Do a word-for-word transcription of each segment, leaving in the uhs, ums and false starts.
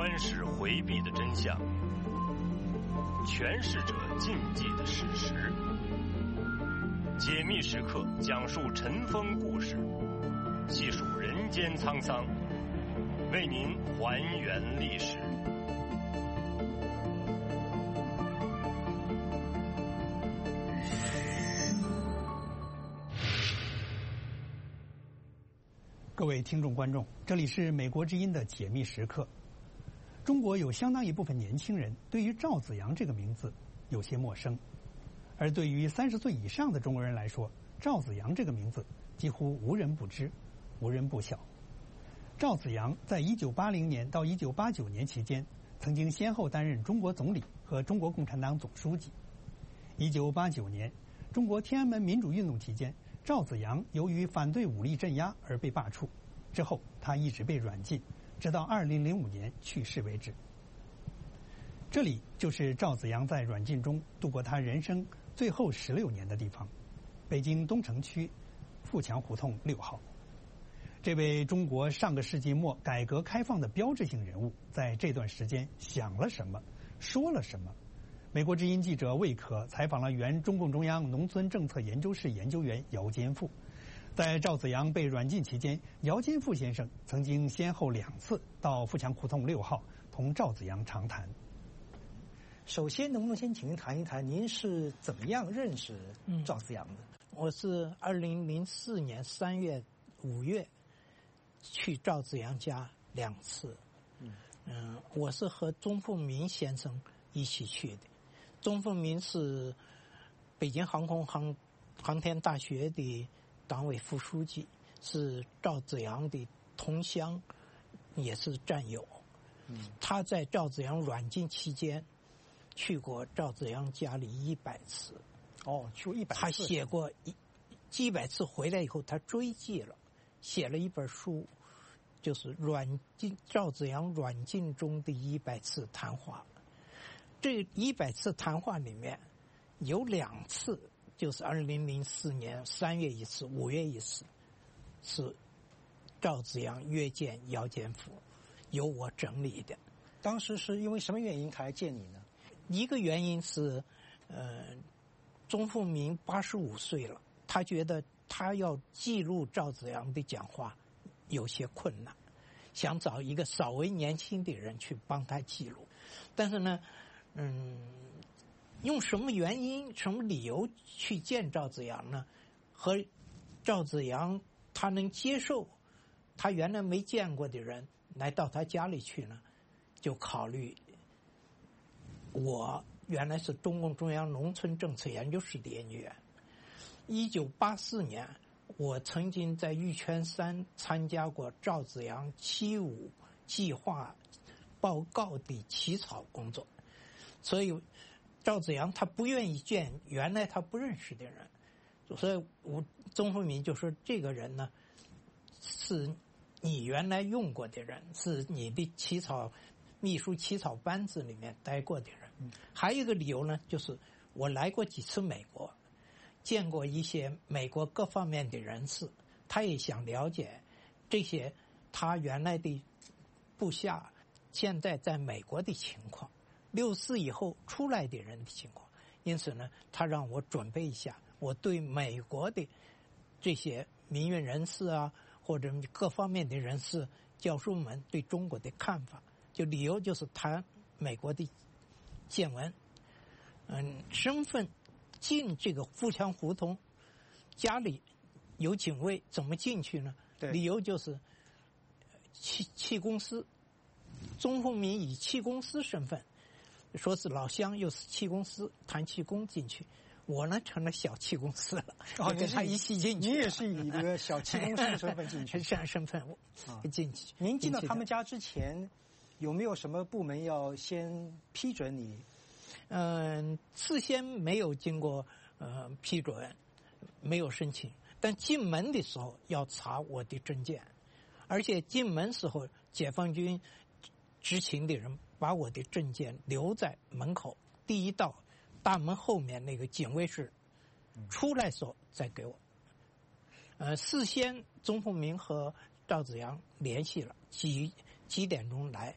官士回避的真相，诠释者禁忌的事实。解密时刻讲述尘封故事，细数人间沧桑，为您还原历史。 各位听众观众，这里是美国之音的解密时刻。中国有相当一部分年轻人对于赵紫阳这个名字有些陌生，而对于三十岁以上的中国人来说，赵紫阳这个名字几乎无人不知，无人不晓。赵紫阳在一九八零年到一九八九年期间，曾经先后担任中国总理和中国共产党总书记。一九八九年，中国天安门民主运动期间，赵紫阳由于反对武力镇压而被罢黜，之后他一直被软禁，直到二零零五年去世为止。这里就是赵紫阳在软禁中度过他人生最后十六年的地方，北京东城区富强胡同六号。这位中国上个世纪末改革开放的标志性人物，在这段时间想了什么，说了什么？美国之音记者魏可采访了原中共中央农村政策研究室研究员姚坚富。在赵紫阳被软禁期间，姚坚富先生曾经先后两次到富强胡同六号同赵紫阳长谈。 首先，能不能先请您谈一谈，您是怎么样认识赵紫阳的？ 嗯、我是二零零四年三月、五月去赵紫阳家两次。嗯、呃，我是和钟凤鸣先生一起去的。钟凤鸣是北京航空航航天大学的党委副书记，是赵紫阳的同乡，也是战友。嗯，他在赵紫阳软禁期间去过赵紫阳家里一百次。 哦，去过一百次。 他写过一几百次，回来以后他追记了，写了一本书，就是软禁赵紫阳软禁中的一百次谈话。这一百次谈话里面，有两次就是二零零四年三月一次，五月一次，是赵紫阳约见姚坚富，由我整理的。 当时是因为什么原因他来见你呢？ 一个原因是，呃，钟凤鸣八十五岁了，他觉得他要记录赵紫阳的讲话有些困难，想找一个稍微年轻的人去帮他记录，但是呢。嗯，用什么原因、什么理由去见赵紫阳呢？和赵紫阳他能接受他原来没见过的人来到他家里去呢？就考虑我原来是中共中央农村政策研究室的研究员。一九八四年，我曾经在玉泉山参加过赵紫阳七五计划报告的起草工作。所以赵紫阳他不愿意见原来他不认识的人，所以我钟凤鸣就说这个人呢是你原来用过的人，是你的起草秘书起草班子里面待过的人。嗯、还有一个理由呢，就是我来过几次美国，见过一些美国各方面的人士，他也想了解这些他原来的部下现在在美国的情况。六四以后出来的人的情况，因此呢，他让我准备一下我对美国的这些民运人士啊，或者各方面的人士、教授们对中国的看法。就理由就是谈美国的见闻。嗯，身份进这个富强胡同，家里有警卫，怎么进去呢？理由就是气气公司，钟凤鸣以气公司身份。说是老乡，又是气公司，谈气功进去，我呢成了小气公司了，哦，跟他一起进去。 你也是以这个小气公司的身份进去， 这样身份进去。 您进到他们家之前，有没有什么部门要先批准你？ 嗯，事先没有经过呃批准，没有申请，但进门的时候要查我的证件，而且进门时候解放军执勤的人把我的证件留在门口第一道大门后面那个警卫室，出来时候再给我。呃，事先钟凤鸣和赵紫阳联系了，几几点钟来，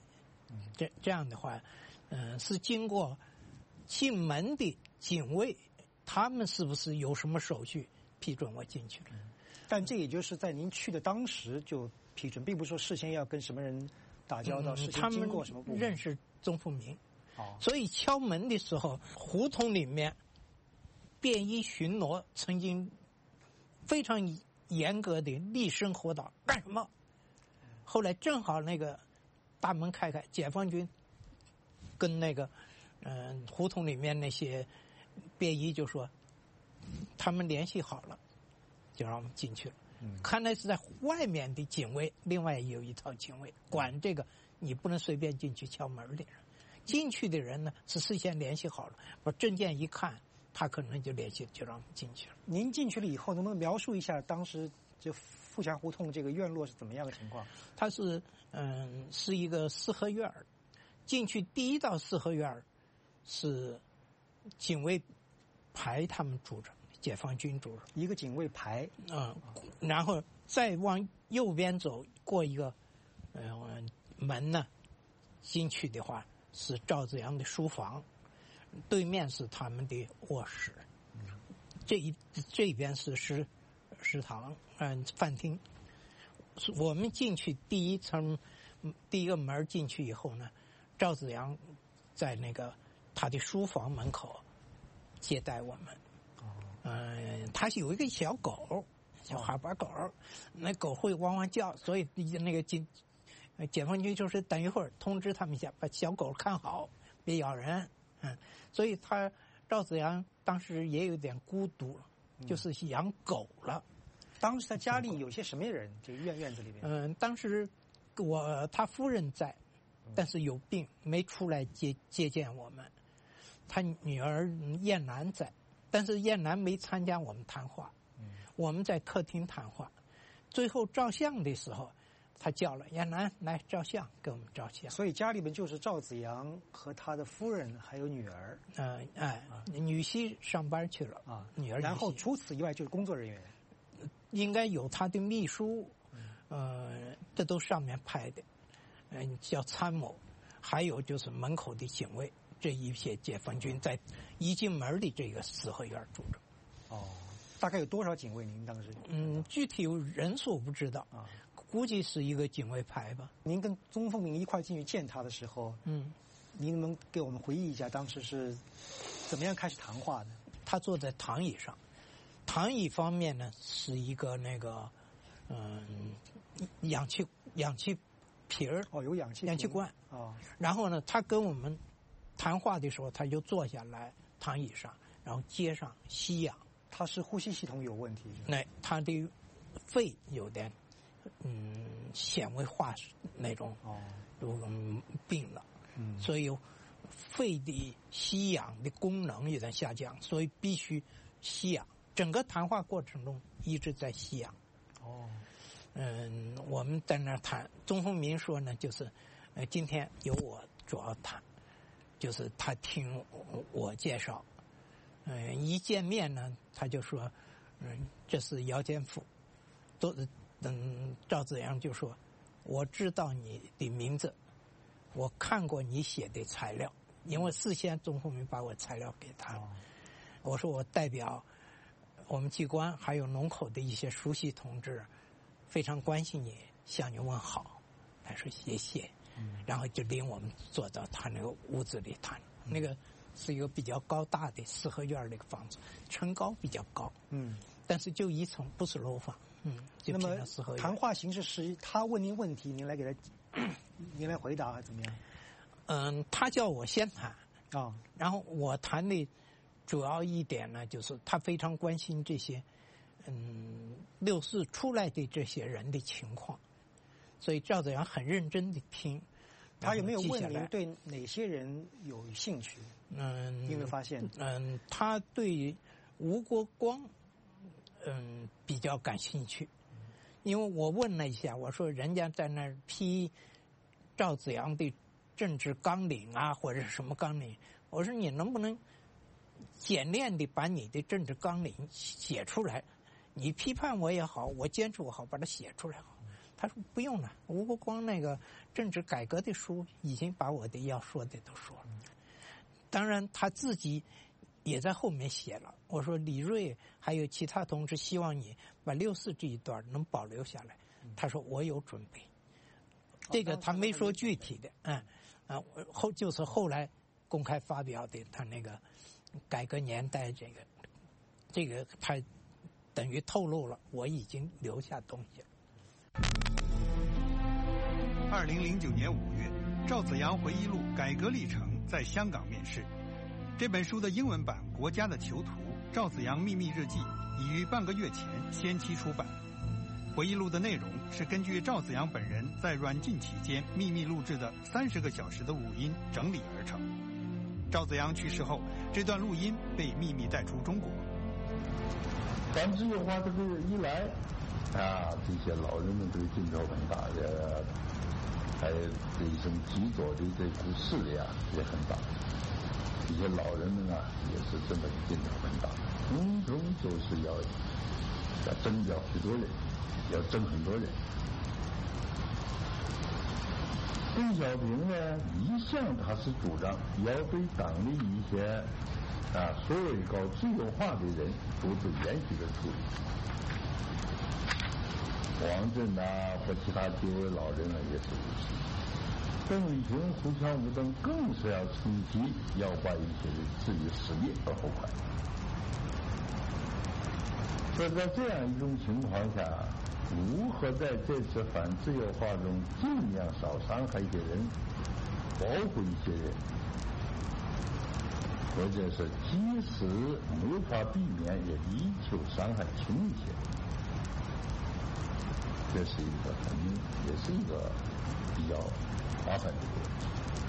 这这样的话，嗯、呃，是经过进门的警卫，他们是不是有什么手续批准我进去了？ 但这也就是在您去的当时就批准，并不是说事先要跟什么人打交道， 嗯、 事先经过什么部门。 认识宗富明， 哦， 所以敲门的时候，胡同里面便衣巡逻曾经非常严格的厉声喝道：“干什么？”后来正好那个大门开开，解放军跟那个嗯、呃、胡同里面那些便衣就说他们联系好了，就让我们进去了。嗯、看来是在外面的警卫，另外有一套警卫管这个，你不能随便进去敲门的人。进去的人呢是事先联系好了，把证件一看，他可能就联系，就让我们进去了。 您进去了以后，能不能描述一下当时就富强胡同这个院落是怎么样的情况？ 它是嗯是一个四合院儿，进去第一道四合院儿是警卫排他们住着，解放军住着， 一个警卫排， 嗯，然后再往右边走，过一个呃门呢，进去的话是赵子阳的书房，对面是他们的卧室，这一这边是食食堂，嗯，饭厅。我们进去第一层，第一个门进去以后呢，赵子阳在那个他的书房门口接待我们。嗯、呃，他是有一个小狗，小哈巴狗，那狗会汪汪叫，所以那个警解放军就是等一会儿通知他们一下，把小狗看好，别咬人。嗯，所以他赵子阳当时也有点孤独，就是养狗了。 当时他家里有些什么人？这院院子里面？ 嗯，当时我他夫人在，但是有病没出来接接见我们。他女儿燕兰在，但是燕兰没参加我们谈话。我们在客厅谈话，最后照相的时候，他叫了燕兰来照相，给我们照相。 所以家里面就是赵子阳和他的夫人还有女儿。 嗯、呃，哎，啊、女婿上班去了啊，女儿。 然后除此以外就是工作人员。 应该有他的秘书，呃，这都上面派的，嗯、呃，叫参谋，还有就是门口的警卫，这一些解放军在一进门的这个四合院住着。 哦，大概有多少警卫？您当时？ 嗯，具体人数不知道啊，估计是一个警卫排吧。 您跟宗凤鸣一块进去见他的时候，嗯，您能给我们回忆一下当时是怎么样开始谈话的？ 他坐在躺椅上。躺椅方面呢，是一个那个，嗯，氧气氧气瓶儿哦，有氧气氧气罐哦。然后呢，他跟我们谈话的时候，他就坐下来躺椅上，然后接上吸氧。 他是呼吸系统有问题， 那他的肺有点嗯纤维化那种哦，有种病了，嗯，所以肺的吸氧的功能有点下降，所以必须吸氧。整个谈话过程中一直在吸氧。哦，嗯，我们在那儿谈，宗凤鸣说呢，就是，呃，今天由我主要谈，就是他听我，我介绍，嗯、呃，一见面呢，他就说，嗯，这是姚建富，都，嗯，赵子阳就说，我知道你的名字，我看过你写的材料，因为事先宗凤鸣把我材料给他了，哦、我说我代表。我们机关还有龙口的一些熟悉同志，非常关心你，向你问好。他说谢谢，嗯、然后就领我们坐到他那个屋子里谈。嗯、那个是一个比较高大的四合院的一个房子，层高比较高，嗯，但是就一层，不是楼房，嗯，就平常四合院。 谈话形式是他问您问题，您来给他，您来回答，还是怎么样？ 嗯，他叫我先谈啊，哦、然后我谈的。主要一点呢，就是他非常关心这些，嗯，六四出来的这些人的情况，所以赵子阳很认真的听。 他有没有问您对哪些人有兴趣？嗯，有没有发现？ 嗯，他对吴国光，嗯，比较感兴趣，因为我问了一下，我说人家在那儿批赵子阳的政治纲领啊，或者是什么纲领，我说你能不能？简练的把你的政治纲领写出来，你批判我也好，我坚持我好，把它写出来好。 他说不用了，吴国光那个政治改革的书已经把我的要说的都说了。当然他自己也在后面写了。我说李锐还有其他同志希望你把六四这一段能保留下来。他说我有准备。这个他没说具体的，嗯啊后就是后来公开发表的他那个改革年代这个这个他等于透露了我已经留下东西了。 二零零九年五月，赵紫阳回忆录《改革历程》在香港面世。这本书的英文版《国家的囚徒：赵紫阳秘密日记》已于半个月前先期出版。回忆录的内容是根据赵紫阳本人在软禁期间秘密录制的三十个小时的录音整理而成。赵紫阳去世后，这段录音被秘密带出中国。 反自由化这个一来，啊，这些老人们这个劲头很大的。还有这一生执着的这股势力啊也很大，这些老人们啊也是真的劲头很大，通通都是要要征调许多人，要征很多人。邓小平呢，一向他是主张要对党的一些啊所谓搞自由化的人都是严许的处理。王震呐、啊、和其他几位老人呢也是如此。邓丽群、胡乔木等更是要出击，要把一些人置于死地而后快。所以在这样一种情况下，如何在这次反自由化中尽量少伤害一些人，保护一些人，或者是即使没法避免，也力求伤害轻一些。这是一个很，也是一个比较麻烦的问题。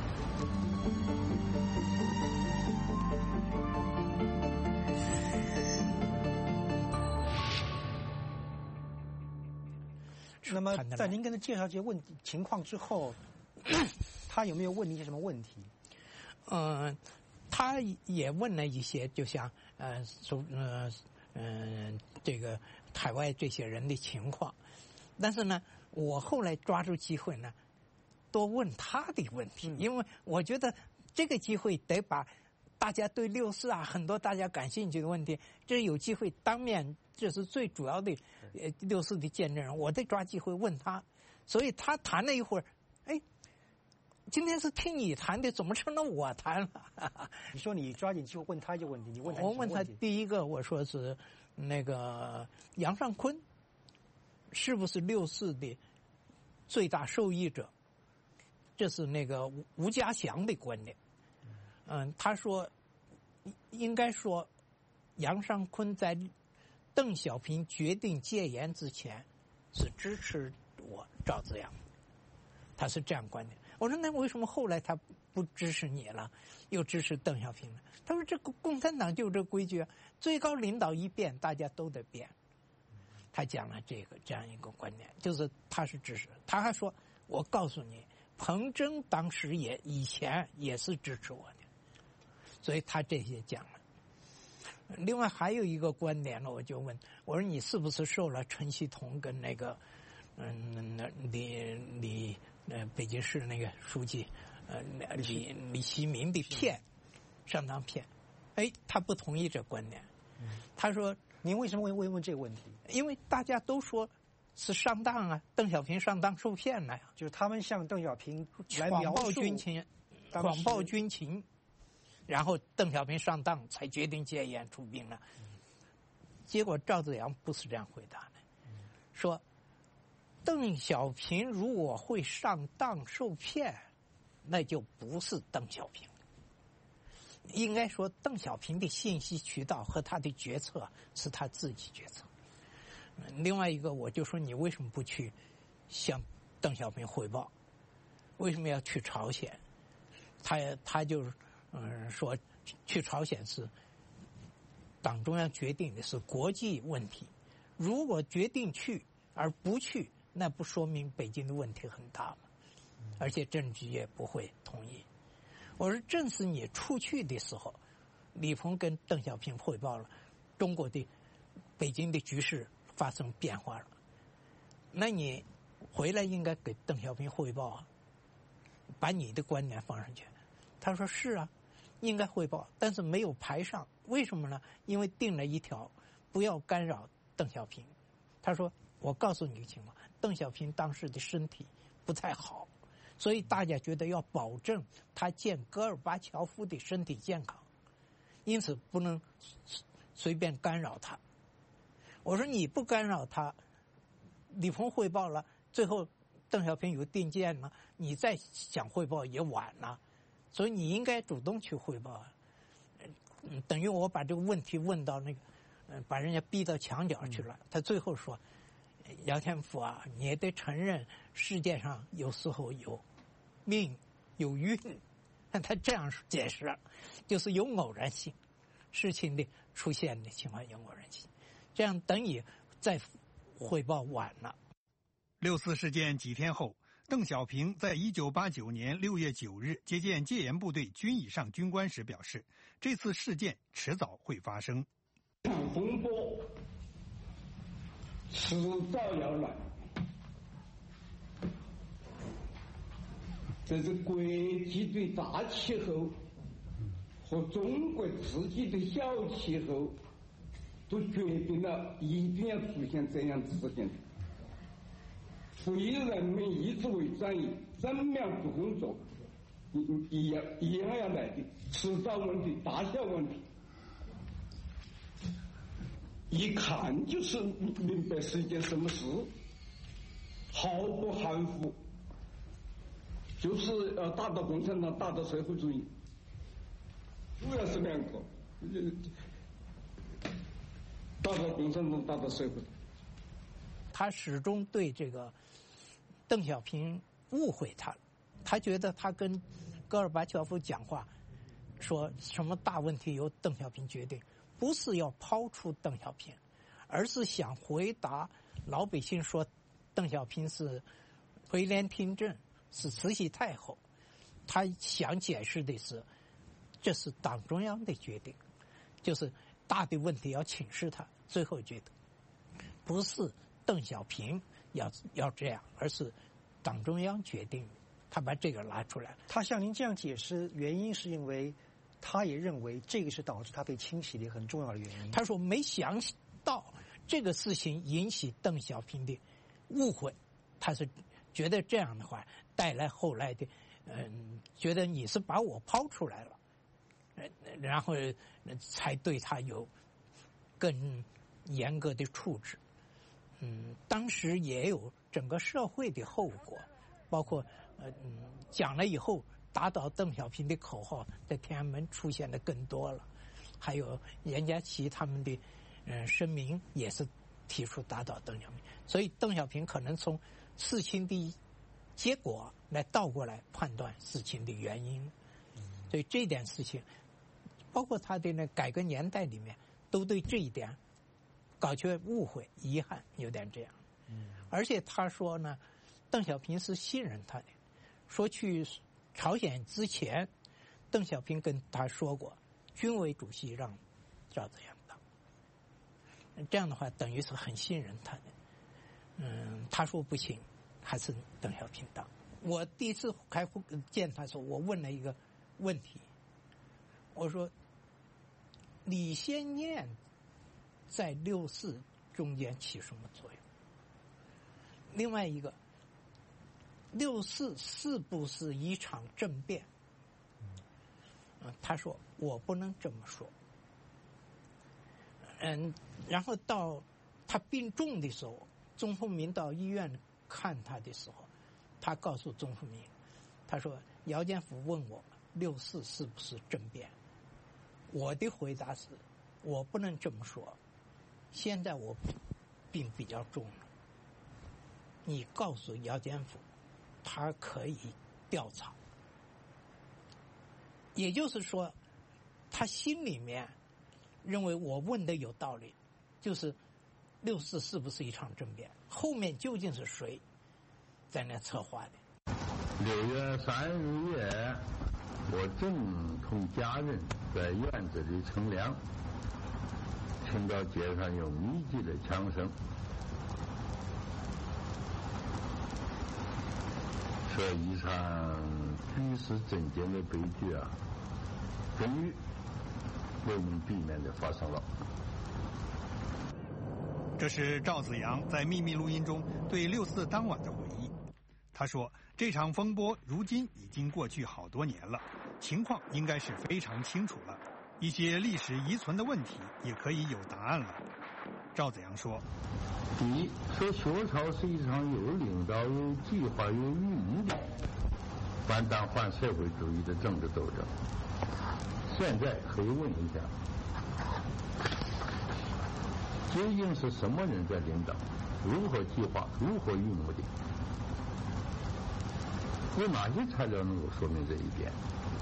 那么，在您跟他介绍这些问题情况之后，他有没有问你一些什么问题？ 嗯、呃，他也问了一些，就像呃，说呃嗯、呃，这个海外这些人的情况。但是呢，我后来抓住机会呢，多问他的问题，因为我觉得这个机会得把大家对六四啊很多大家感兴趣的问题，这有机会当面，这是最主要的呃六四的见证人，我得抓机会问他。所以他谈了一会儿，哎，今天是听你谈的，怎么成了我谈了？ 你说你抓紧机会问他一个问题，你问他我问他第一个，我说是那个杨尚昆是不是六四的最大受益者？这是那个吴家祥的观点。嗯，他说应该说杨尚昆在邓小平决定戒严之前是支持我赵紫阳，他是这样观点。我说那为什么后来他不支持你了，又支持邓小平了？他说这个共产党就这规矩，最高领导一变，大家都得变。他讲了这个这样一个观点，就是他是支持。他还说，我告诉你，彭真当时也以前也是支持我的，所以他这些讲了。另外还有一个观点呢，我就问我说你是不是受了陈锡同跟那个嗯李李呃北京市那个书记呃李李希民的骗，上当骗？哎，他不同意这观点。他说您为什么会问问这个问题？ 因为大家都说是上当啊，邓小平上当受骗了呀， 就是他们向邓小平来谎描述报军情，谎报军情，然后邓小平上当才决定戒严出兵了。结果赵紫阳不是这样回答的，说邓小平如果会上当受骗，那就不是邓小平。应该说邓小平的信息渠道和他的决策是他自己决策。另外一个，我就说你为什么不去向邓小平汇报？为什么要去朝鲜？他他就嗯说去朝鲜是党中央决定的，是国际问题。如果决定去而不去，那不说明北京的问题很大吗？而且政局也不会同意。我说正是你出去的时候，李鹏跟邓小平汇报了中国的北京的局势发生变化了，那你回来应该给邓小平汇报啊，把你的观点放上去。他说是啊，应该汇报，但是没有排上，为什么呢？因为定了一条，不要干扰邓小平。他说我告诉你个情况，邓小平当时的身体不太好，所以大家觉得要保证他见戈尔巴乔夫的身体健康，因此不能随便干扰他。我说你不干扰他，李鹏汇报了，最后邓小平有定见了，你再想汇报也晚了，所以你应该主动去汇报啊。嗯，等于我把这个问题问到那个，嗯，把人家逼到墙角去了。他最后说，姚天福啊，你也得承认世界上有时候有命有运，他这样解释，就是有偶然性，事情的出现的情况有偶然性，这样等于再汇报晚了。 六四事件几天后，邓小平在一九八九年六月九日接见戒严部队军以上军官时表示，这次事件迟早会发生。 这场风波迟早要来，这是国际对大气候和中国自己的小气候都决定了一定要出现这样子事情。为人民一直为战役正面不工作，一样一样要来的，迟早问题，大小问题，一看就是明白是一件什么事，毫不含糊，就是要打倒共产党，打倒社会主义，主要是两个，打倒共产党，打倒社会。 他始终对这个邓小平误会他了，他觉得他跟戈尔巴乔夫讲话，说什么大问题由邓小平决定，不是要抛出邓小平，而是想回答老百姓说邓小平是垂帘听政，是慈禧太后。他想解释的是，这是党中央的决定，就是大的问题要请示他最后决定，不是邓小平要要这样，而是党中央决定。他把这个拿出来了。 他向您这样解释，原因是因为他也认为这个是导致他被清洗的很重要的原因。 他说没想到这个事情引起邓小平的误会，他是觉得这样的话带来后来的嗯，觉得你是把我抛出来了，然后才对他有更严格的处置。嗯，当时也有整个社会的后果，包括呃嗯讲了以后打倒邓小平的口号在天安门出现的更多了，还有严家琪他们的呃声明也是提出打倒邓小平，所以邓小平可能从事情的结果来倒过来判断事情的原因，所以这点事情，包括他的那改革年代里面，都对这一点搞出误会，遗憾有点这样。而且他说呢，邓小平是信任他的，说去朝鲜之前，邓小平跟他说过，军委主席让赵紫阳当，这样的话等于是很信任他的。嗯，他说不行，还是邓小平当。我第一次开会见他的时候，我问了一个问题，我说李先念在六四中间起什么作用？另外一个，六四是不是一场政变？嗯，他说我不能这么说。嗯，然后到他病重的时候，钟凤鸣到医院看他的时候，他告诉钟凤鸣，他说姚建甫问我六四是不是政变，我的回答是我不能这么说，现在我病比较重了，你告诉姚建甫他可以调查。也就是说他心里面认为我问的有道理，就是六四是不是一场政变，后面究竟是谁在那策划的。 六月三日夜，我正同家人在院子里乘凉，听到街上有密集的枪声， 这一场举世震惊的悲剧啊，终于为我们避免的发生了。 这是赵紫阳在秘密录音中对六四当晚的回忆。他说，这场风波如今已经过去好多年了，情况应该是非常清楚了，一些历史遗存的问题也可以有答案了。赵紫阳说， 第一，说学潮是一场有领导、有计划、有预谋的反党反社会主义的政治斗争。现在可以问一下，究竟是什么人在领导？如何计划？如何预谋的？有哪些材料能够说明这一点？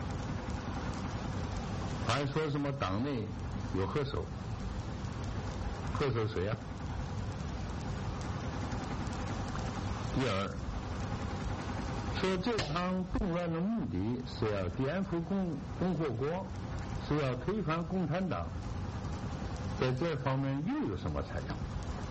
还说什么党内有黑手？黑手谁啊？第二，说这场动乱的目的是要颠覆共共和国，是要推翻共产党，在这方面又有什么材料？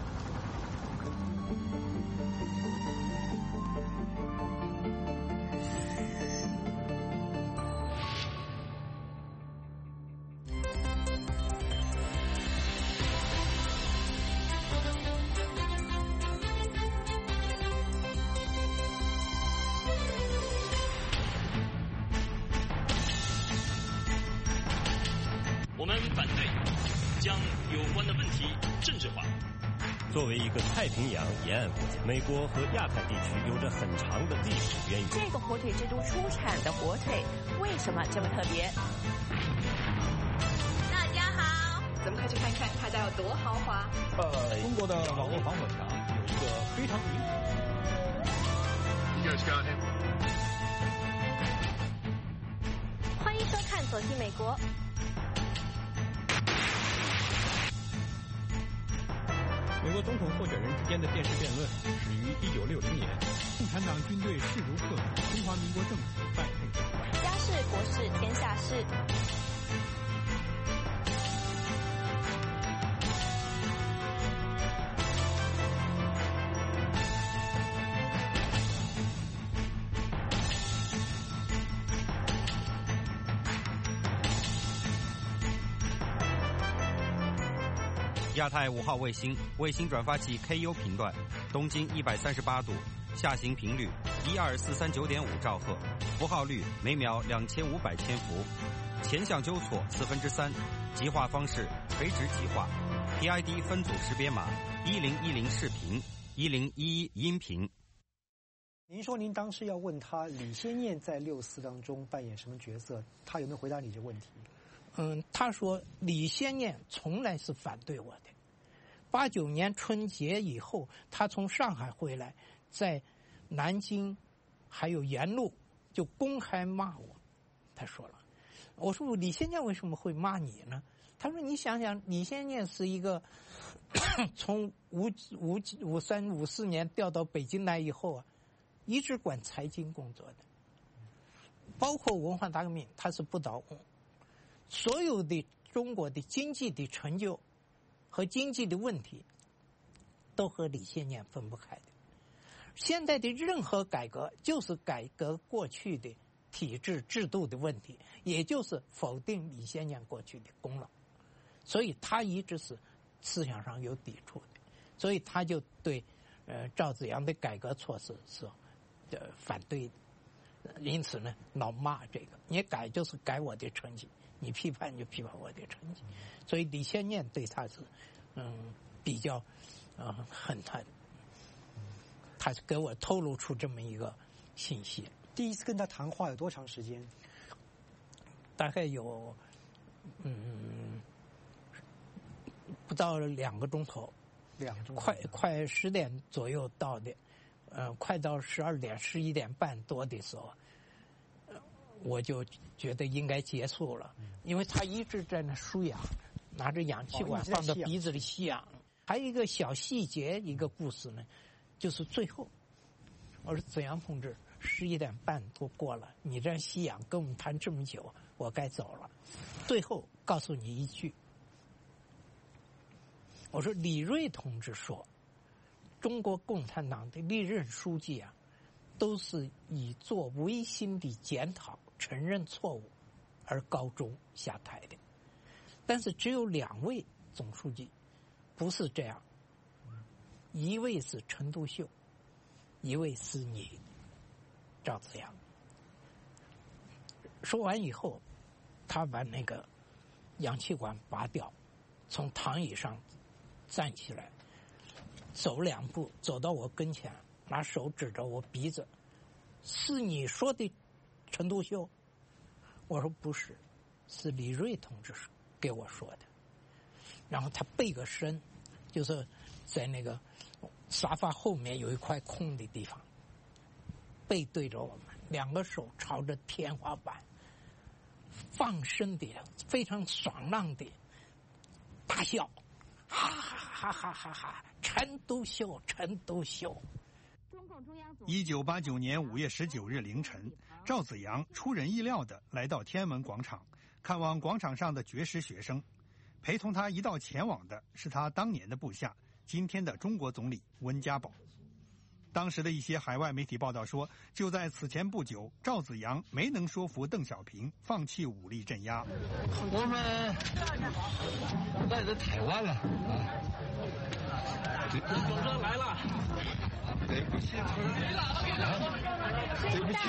我们反对将有关的问题政治化。作为一个太平洋沿岸国家，美国和亚太地区有着很长的历史渊源。 这个火腿之都出产的火腿为什么这么特别？大家好，咱们快去看看它家有多豪华。 呃，中国的网络防火墙有一个非常灵活。 You guys got him. 欢迎收看《走进美国》。 美国总统候选人之间的电视辩论始于一九六零年，共产党军队势如破竹，中华民国政府败退阵败。 家事国事天下事。 亚太五号卫星卫星转发器 K U 频段，东经一百三十八度，下行频率一二四三九点五兆赫，符号率每秒两千五百千伏，前向纠错四分之三，极化方式垂直极化 ，P I D 分组识别码一零一零视频，一零一一音频。 您说您当时要问他李先念在六四当中扮演什么角色，他有没有回答你这个问题？ 嗯，他说李先念从来是反对我的。八九年春节以后，他从上海回来，在南京还有沿路就公开骂我。他说了，我说李先念为什么会骂你呢？他说你想想，李先念是一个从五五五三五四年调到北京来以后啊，一直管财经工作的，包括文化大革命，他是不倒翁。所有的中国的经济的成就和经济的问题都和李先念分不开的。现在的任何改革就是改革过去的体制制度的问题，也就是否定李先念过去的功劳。所以他一直是思想上有抵触的，所以他就对呃赵紫阳的改革措施是呃反对的。因此呢，老骂这个，你改就是改我的成绩。你批判就批判我的成绩，所以李先念对他是，嗯，比较，嗯，恨他的。他是给我透露出这么一个信息。 第一次跟他谈话有多长时间？ 大概有，嗯，不到两个钟头。 两个钟头。 快快十点左右到的，呃，快到十二点、十一点半多的时候。我就觉得应该结束了，因为他一直在那输氧，拿着氧气管放到鼻子里吸氧。还有一个小细节，一个故事呢，就是最后，我说紫阳同志，十一点半都过了，你这吸氧跟我们谈这么久，我该走了。最后告诉你一句，我说李锐同志说，中国共产党的历任书记啊， 都是以做违心的检讨、承认错误而告终下台的。但是只有两位总书记不是这样，一位是陈独秀，一位是你赵紫阳。说完以后，他把那个氧气管拔掉，从躺椅上站起来，走两步走到我跟前，拿手指着我鼻子，是你说的陈独秀？我说不是，是李锐同志给我说的。然后他背个身，就是在那个沙发后面有一块空的地方，背对着我们，两个手朝着天花板，放声的非常爽朗的大笑，哈哈哈哈哈哈！陈独秀，陈独秀。 一九八九年五月十九日凌晨，赵紫阳出人意料地来到天安门广场，看望广场上的绝食学生。陪同他一道前往的是他当年的部下，今天的中国总理温家宝。当时的一些海外媒体报道说，就在此前不久，赵紫阳没能说服邓小平放弃武力镇压。 我们来的太晚了啊！总统来了，对不起，对不起，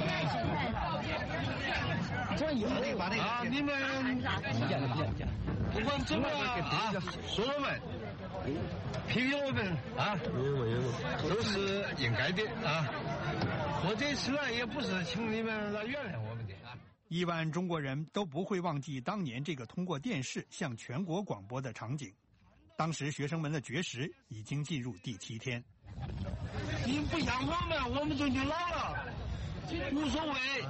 这以后啊，你们不管怎么啊，说我们。批评我们啊，都是应该的啊。我这次来也不是请你们来原谅我们的啊。 亿万中国人都不会忘记当年这个通过电视向全国广播的场景。当时学生们的绝食已经进入第七天。 你不像我们，我们都已经老了，无所谓。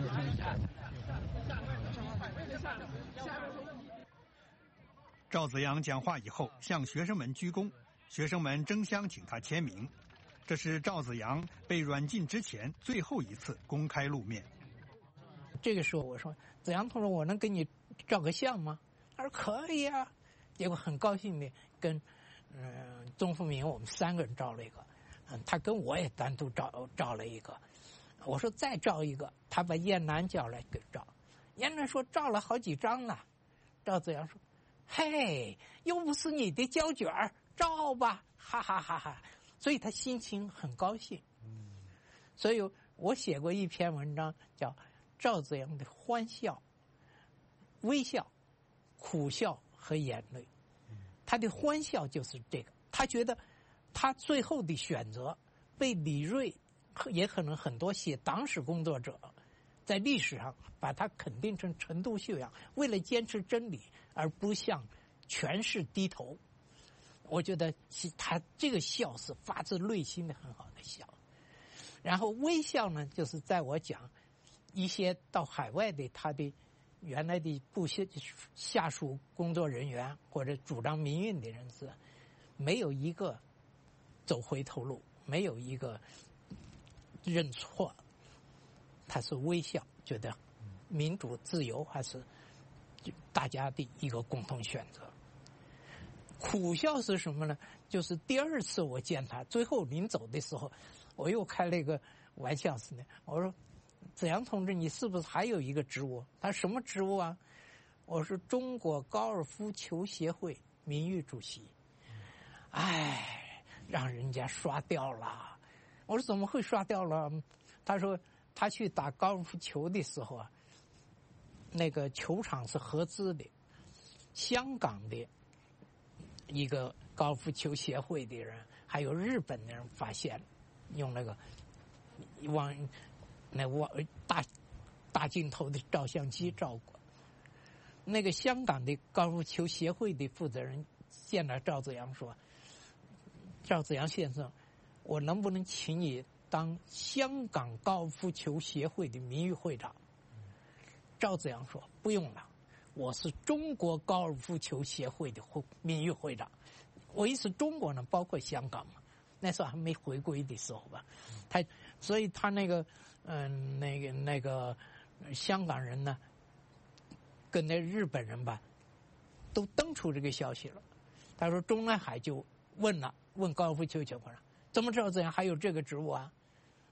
赵紫阳讲话以后向学生们鞠躬，学生们争相请他签名。这是赵紫阳被软禁之前最后一次公开露面。 这个时候我说：“紫阳同志，我能跟你照个相吗？”他说：“可以啊。”结果很高兴的跟嗯、呃、钟福明我们三个人照了一个，嗯，他跟我也单独照照了一个。我说再照一个，他把燕南叫来给照。燕南说照了好几张了。赵紫阳说：“嘿，又不是你的胶卷儿，照吧，哈哈哈哈！”所以他心情很高兴。所以我写过一篇文章，叫《赵紫阳的欢笑、微笑、苦笑和眼泪》。他的欢笑就是这个，他觉得他最后的选择被李锐，也可能很多写党史工作者在历史上把他肯定成陈独秀样，为了坚持真理而不向权势低头。我觉得他这个笑是发自内心的很好的笑。然后微笑呢，就是在我讲一些到海外的他的原来的部下下属工作人员或者主张民运的人士，没有一个走回头路，没有一个认错，他是微笑，觉得民主自由还是大家的一个共同选择。苦笑是什么呢？就是第二次我见他，最后临走的时候，我又开了一个玩笑似的，我说：“紫阳同志，你是不是还有一个职务？”他什么职务啊？我说中国高尔夫球协会名誉主席。哎，让人家刷掉了。我说怎么会刷掉了？他说他去打高尔夫球的时候啊，那个球场是合资的，香港的一个高尔夫球协会的人，还有日本的人发现，用那个往那往大大镜头的照相机照过。那个香港的高尔夫球协会的负责人见了赵紫阳说：“赵紫阳先生，我能不能请你当香港高尔夫球协会的名誉会长？”赵紫阳说：“不用了，我是中国高尔夫球协会的名誉会长。”我意思中国呢，包括香港嘛，那时候还没回归的时候吧。他所以他那个嗯、呃、那个那个香港人呢，跟那日本人吧，都登出这个消息了。他说中南海就问了，问高尔夫球协会了，怎么知道这样还有这个职务啊？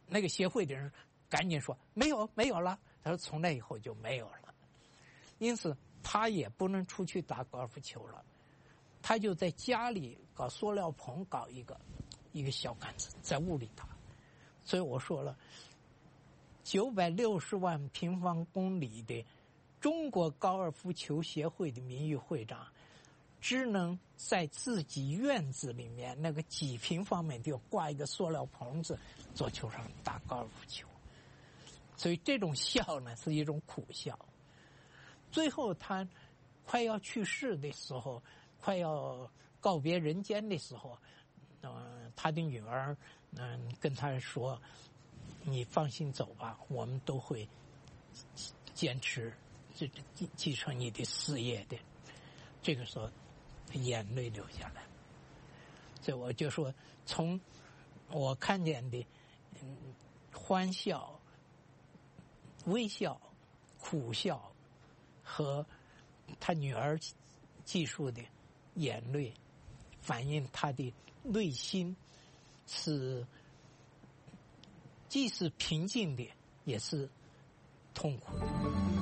那个协会的人赶紧说没有没有了，他说从那以后就没有了。因此他也不能出去打高尔夫球了，他就在家里搞塑料棚，搞一个一个小杆子在屋里打。所以我说了，九百六十万平方公里的中国高尔夫球协会的名誉会长，只能在自己院子里面那个几平方米就挂一个塑料棚子，做球场打高尔夫球。所以这种笑呢是一种苦笑。最后他快要去世的时候，快要告别人间的时候，呃，他的女儿嗯、呃、跟他说：“你放心走吧，我们都会坚持这继继承你的事业的。”这个时候，眼泪流下来。所以我就说，从我看见的嗯欢笑、微笑、苦笑和他女儿记述的眼泪，反映他的内心是既是平静的，也是痛苦的。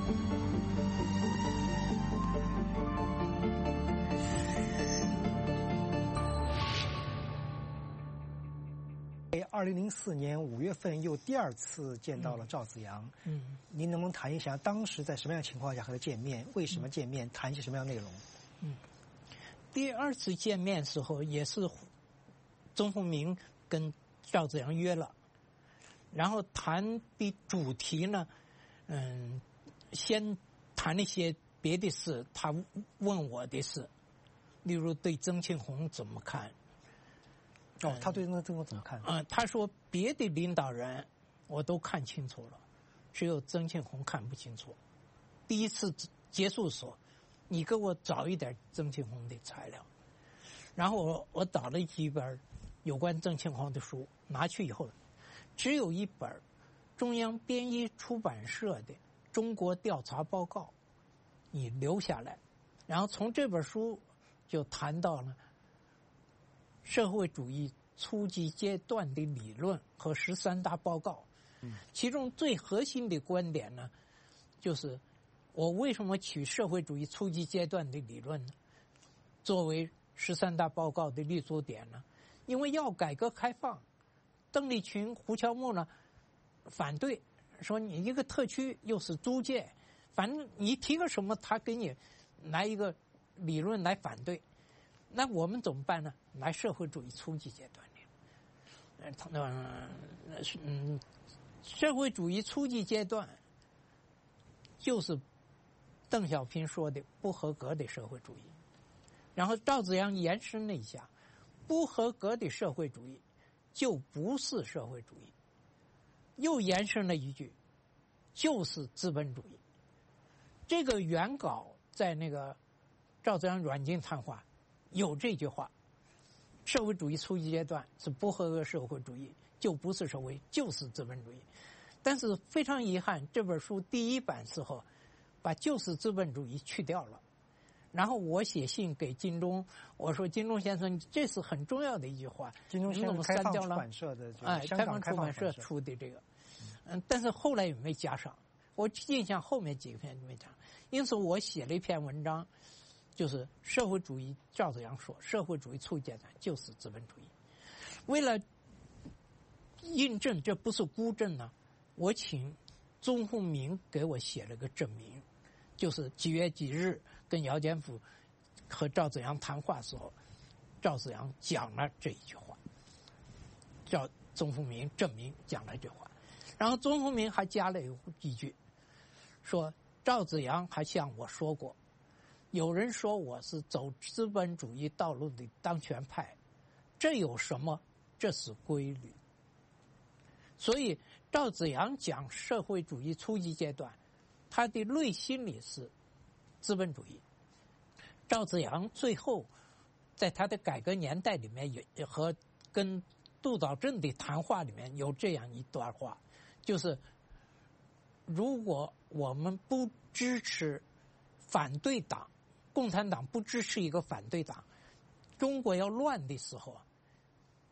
二零零四年五月份又第二次见到了赵紫阳。 嗯， 您能不能谈一下当时在什么样的情况下和他见面？为什么见面？谈一些什么样的内容？ 嗯，第二次见面时候也是钟鸿明跟赵紫阳约了，然后谈的主题呢，嗯，先谈一些别的事，他问我的事，例如对曾庆红怎么看。 哦，他对那曾庆红怎么看？ 啊、呃，他说别的领导人我都看清楚了，只有曾庆红看不清楚。第一次结束说，你给我找一点曾庆红的材料。然后我我找了几本有关曾庆红的书，拿去以后，只有一本中央编译出版社的《中国调查报告》，你留下来。然后从这本书就谈到了社会主义初级阶段的理论和十三大报告。其中最核心的观点呢，就是我为什么取社会主义初级阶段的理论呢作为十三大报告的立足点呢？因为要改革开放，邓丽群、胡乔木呢反对，说你一个特区又是租界，反正你提个什么，他给你来一个理论来反对。那我们怎么办呢？来社会主义初级阶段的，呃，嗯，社会主义初级阶段就是邓小平说的不合格的社会主义。然后赵紫阳延伸了一下，不合格的社会主义就不是社会主义，又延伸了一句，就是资本主义。这个原稿在那个赵紫阳软禁谈话有这句话，社会主义初级阶段是不合格社会主义，就不是社会，就是资本主义。但是非常遗憾，这本书第一版时候把就是资本主义去掉了。然后我写信给金钟，我说金钟先生，这是很重要的一句话， 金钟先生开放出版社的， 哎，开放出版社出的这个，嗯，但是后来也没加上，我印象后面几篇没加上，因此我写了一篇文章，就是社会主义，赵紫阳说，社会主义初级阶段就是资本主义。为了印证这不是孤证呢，我请钟鸿明给我写了个证明，就是几月几日跟姚简甫和赵紫阳谈话的时候，赵紫阳讲了这一句话，叫钟鸿明证明讲了这句话。然后钟鸿明还加了一句，说赵紫阳还向我说过，有人说我是走资本主义道路的当权派，这有什么？这是规律。所以赵紫阳讲社会主义初级阶段，他的内心里是资本主义。赵紫阳最后在他的改革年代里面也和跟杜导正的谈话里面有这样一段话，就是如果我们不支持反对党，共产党不支持一个反对党，中国要乱的时候，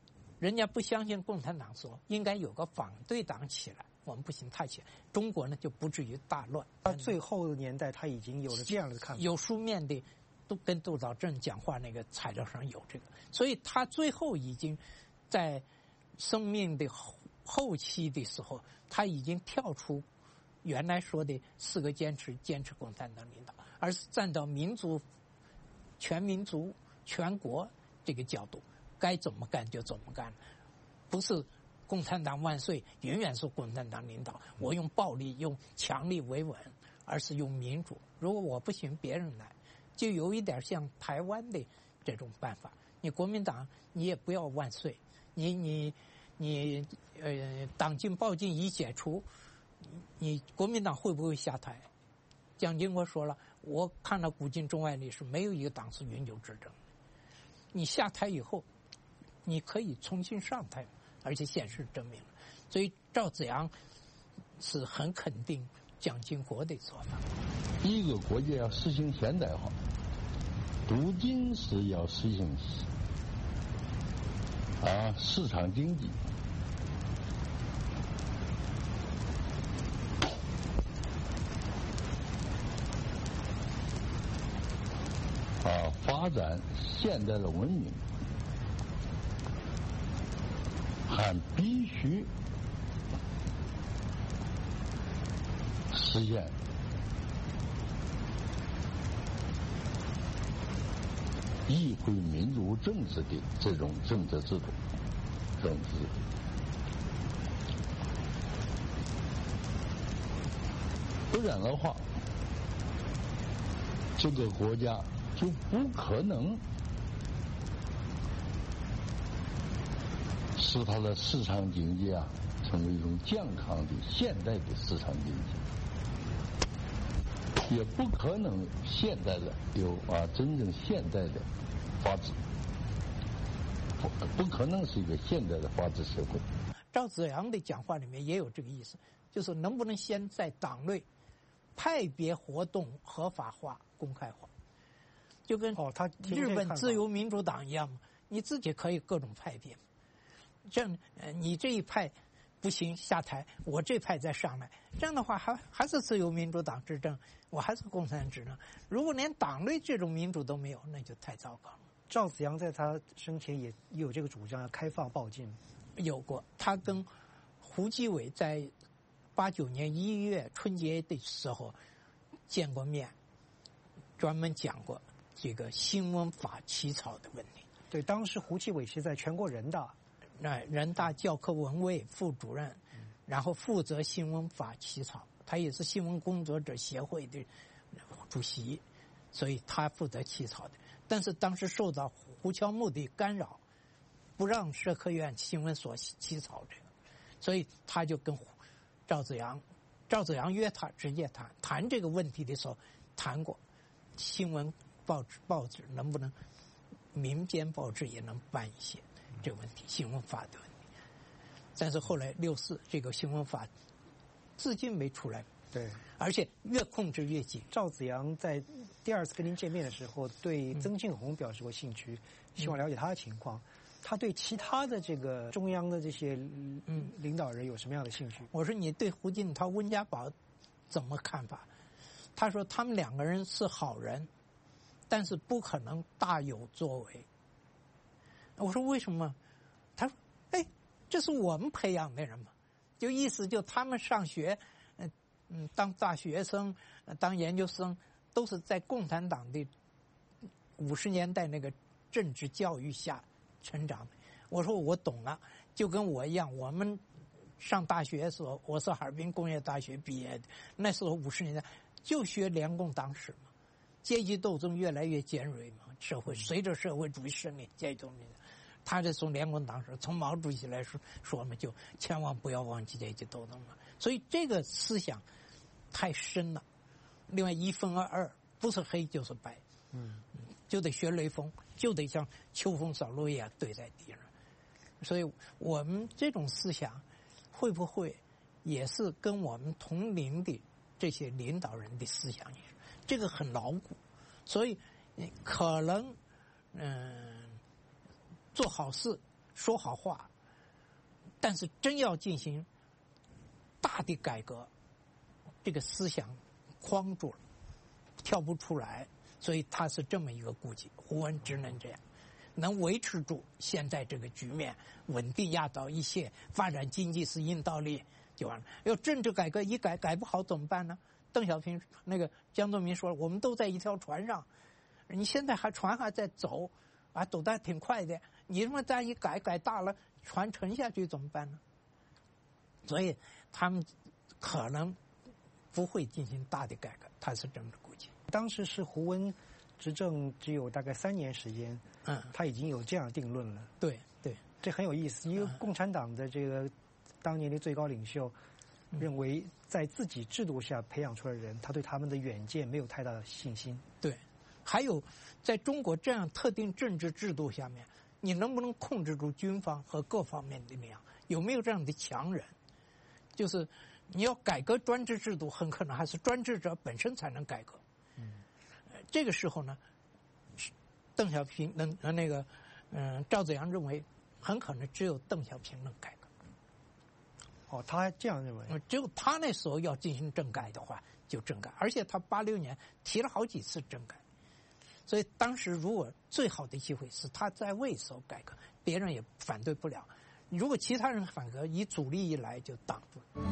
人家不相信共产党说应该有个反对党起来，我们不行，他起来，中国呢就不至于大乱。 他最后的年代他已经有了这样的看法， 有书面的，都跟窦兆正讲话那个材料上有这个，所以他最后已经在生命的后后期的时候，他已经跳出原来说的四个坚持，坚持共产党领导，而是站到民族、全民族、全国这个角度，该怎么干就怎么干，不是共产党万岁，永远是共产党领导，我用暴力、用强力维稳，而是用民主。如果我不行，别人来，就有一点像台湾的这种办法。你国民党，你也不要万岁，你你你呃，党禁报禁一解除，你国民党会不会下台？蒋经国说了，我看了古今中外历史，没有一个党是永久执政。你下台以后，你可以重新上台，而且现实证明了。所以赵紫阳是很肯定蒋经国的做法。 一个国家要实行现代化，不仅是要实行啊市场经济，啊发展现代的文明，还必须实现议会民主政治的这种政治制度，政治制度。不然的话，这个国家就不可能使它的市场经济啊成为一种健康的现代的市场经济，也不可能现代的有啊真正现代的法治，不不可能是一个现代的法治社会。 赵紫阳的讲话里面也有这个意思，就是能不能先在党内派别活动合法化、公开化，就跟日本自由民主党一样嘛，你自己可以各种派别。这样，呃，你这一派不行下台，我这派再上来，这样的话还还是自由民主党执政，我还是共产党执政。如果连党内这种民主都没有，那就太糟糕了。 赵紫阳在他生前也有这个主张，要开放报禁。 有过，他跟胡基伟在八九年一月春节的时候见过面，专门讲过这个新闻法起草的问题。 对，当时胡基伟是在全国人大。 那人大教科文卫副主任，然后负责新闻法起草，他也是新闻工作者协会的主席，所以他负责起草的。但是当时受到胡乔木的干扰，不让社科院新闻所起草这个，所以他就跟赵紫阳，赵紫阳约他直接谈谈这个问题的时候谈过，新闻报纸报纸能不能民间报纸也能办一些。这个问题，新闻法的问题，但是后来六四这个新闻法至今没出来。 对， 而且越控制越紧。 赵紫阳在第二次跟您见面的时候，对曾庆红表示过兴趣，嗯、希望了解他的情况。他对其他的这个中央的这些嗯领导人有什么样的兴趣？ 我说你对胡锦涛、温家宝怎么看法？他说他们两个人是好人，但是不可能大有作为。我说为什么？他说：“哎，这是我们培养的人嘛，就意思就他们上学，嗯嗯，当大学生、当研究生，都是在共产党的五十年代那个政治教育下成长的。”我说我懂了，就跟我一样，我们上大学的时候，我是哈尔滨工业大学毕业的，那时候五十年代就学联共党史嘛，阶级斗争越来越尖锐嘛，社会随着社会主义胜利，阶级斗争。他是从联共党史，从毛主席来说说嘛，就千万不要忘记阶级斗争嘛。所以这个思想太深了。另外一分为二，不是黑就是白，嗯，就得学雷锋，就得像秋风扫落叶对待敌人。所以我们这种思想会不会也是跟我们同龄的这些领导人的思想一样？这个很牢固，所以可能嗯。做好事、说好话但是真要进行大的改革，这个思想框住了，跳不出来，所以他是这么一个估计。胡温只能这样，能维持住现在这个局面，稳定压倒一切，发展经济是硬道理就完了。要政治改革一改改不好怎么办呢？邓小平那个江泽民说，我们都在一条船上，你现在还船还在走，啊，走得挺快的，你他妈再一改改大了，船沉下去怎么办呢？所以他们可能不会进行大的改革，他是这么估计。 当时是胡温执政只有大概三年时间， 嗯， 他已经有这样定论了。 对对， 这很有意思。因为共产党的这个当年的最高领袖认为，在自己制度下培养出来的人，他对他们的远见没有太大的信心。 对，还有在中国这样特定政治制度下面，你能不能控制住军方和各方面的力量？有没有这样的强人？就是你要改革专制制度，很可能还是专制者本身才能改革。嗯，这个时候呢，邓小平能那个嗯、呃，赵紫阳认为很可能只有邓小平能改革。 哦，他这样认为。 只有他那时候要进行政改的话，就政改，而且他八六年提了好几次政改，所以当时如果最好的机会是他在位时候改革，别人也反对不了。如果其他人反革，以主力一来就挡住了。